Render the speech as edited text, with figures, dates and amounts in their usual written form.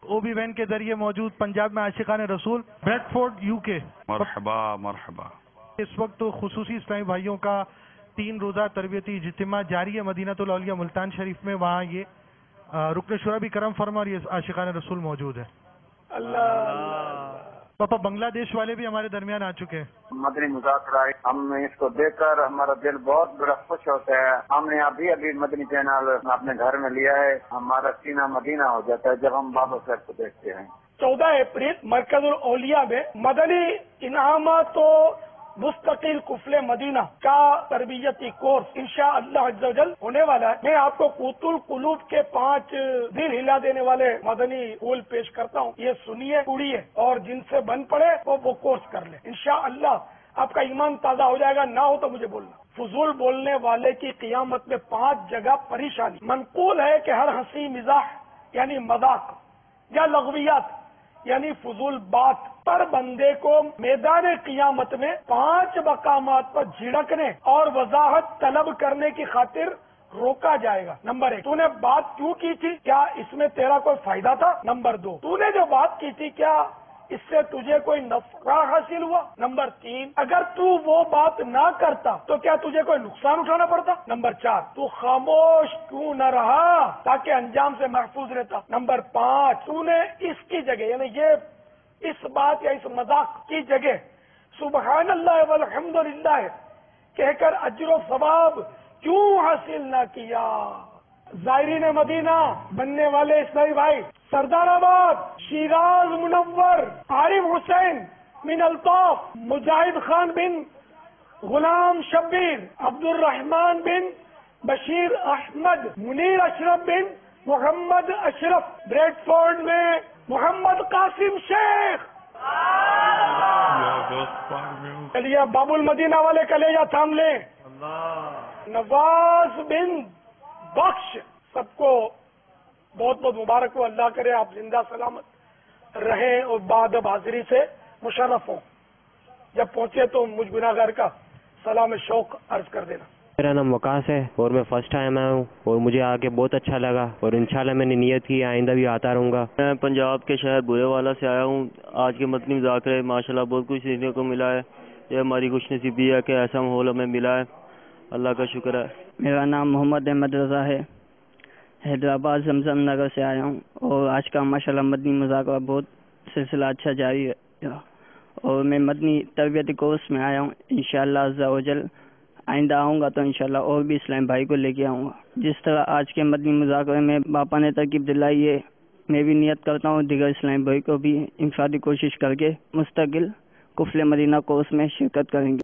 O B when کے ذریعے موجود پنجاب میں عاشقان رسول بریڈ فورڈ UK۔ مرحبا مرحبا۔ اس وقت خصوصی اسلامی بھائیوں کا 3 روزہ تربیتی اجتماع جاری ہے مدینہ الاولیاء ملتان شریف میں، وہاں یہ رکن شورا بھی کرم فرما اور یہ عاشقان رسول موجود ہے۔ اللہ پاپا بنگلہ دیش والے بھی ہمارے درمیان آ چکے ہیں۔ مدنی مذاکرہ ہم نے اس کو دیکھ کر ہمارا دل بہت بڑا خوش ہوتا ہے۔ ہم نے ابھی مدنی چینل اپنے گھر میں لیا ہے، ہمارا سینہ مدینہ ہو جاتا ہے جب ہم بابا صاحب کو دیکھتے ہیں۔ 14 اپریل مرکز الاولیاء میں مدنی انعامات و مستقل قفل مدینہ کا تربیتی کورس انشاءاللہ عز و جل ہونے والا ہے۔ میں آپ کو قوت القلوب کے 5 دل ہلا دینے والے مدنی پھول پیش کرتا ہوں، یہ سنیے پوڑیے اور جن سے بن پڑے وہ کورس کر لیں، انشاءاللہ آپ کا ایمان تازہ ہو جائے گا۔ نہ ہو تو مجھے بولنا۔ فضول بولنے والے کی قیامت میں 5 جگہ پریشانی۔ منقول ہے کہ ہر ہنسی مزاح یعنی مذاق یا لغویات یعنی فضول بات پر بندے کو میدان قیامت میں 5 مقامات پر جھڑکنے اور وضاحت طلب کرنے کی خاطر روکا جائے گا۔ نمبر 1، تو نے بات کیوں کی تھی؟ کیا اس میں تیرا کوئی فائدہ تھا؟ نمبر 2، تو نے جو بات کی تھی کیا اس سے تجھے کوئی نفع حاصل ہوا؟ نمبر 3، اگر تو وہ بات نہ کرتا تو کیا تجھے کوئی نقصان اٹھانا پڑتا؟ نمبر 4، تو خاموش کیوں نہ رہا تاکہ انجام سے محفوظ رہتا؟ نمبر 5، تو نے اس کی جگہ یعنی یہ اس بات یا اس مذاق کی جگہ سبحان اللہ والحمد للہ کہہ کر اجر و ثواب کیوں حاصل نہ کیا؟ زائرین مدینہ بننے والے اسلامی بھائی، سردار آباد، شیراز منور، عارف حسین من الطاف، مجاہد خان بن غلام شبیر، عبد الرحمن بن بشیر احمد، منیر اشرف بن محمد اشرف، بریڈ فورڈ میں محمد قاسم شیخ۔ چلیے باب المدینہ والے کلیجہ تھام لیں، نواز بن بخش، سب کو بہت بہت مبارک ہو۔ اللہ کرے آپ زندہ سلامت رہیں اور بعد حاضری سے مشرف ہوں۔ جب پہنچے تو مجھ گناہگار کا سلام شوق عرض کر دینا۔ میرا نام وقاص ہے اور میں فرسٹ ٹائم آیا ہوں اور مجھے آ کے بہت اچھا لگا اور انشاءاللہ میں نے نیت کی آئندہ بھی آتا رہوں گا۔ میں پنجاب کے شہر بورے والا سے آیا ہوں۔ آج کے مدنی مذاکرے ماشاءاللہ بہت کچھ سیکھنے کو ملا ہے۔ یہ ہماری خوش نصیبی ہے کہ ایسا ماحول ہمیں ملا ہے، اللہ کا شکر ہے۔ میرا نام محمد احمد رضا ہے، حیدرآباد زمزم نگر سے آیا ہوں اور آج کا ماشاءاللہ مدنی مذاکرہ بہت سلسلہ اچھا جاری ہے اور میں مدنی تربیتی کورس میں آیا ہوں۔ انشاءاللہ عز و جل آئندہ آؤں گا تو انشاءاللہ اور بھی اسلام بھائی کو لے کے آؤں گا۔ جس طرح آج کے مدنی مذاکرے میں باپا نے ترکیب دلائی ہے، میں بھی نیت کرتا ہوں دیگر اسلام بھائی کو بھی انفرادی کوشش کر کے مستقل قفل مدینہ کورس میں شرکت کریں گے۔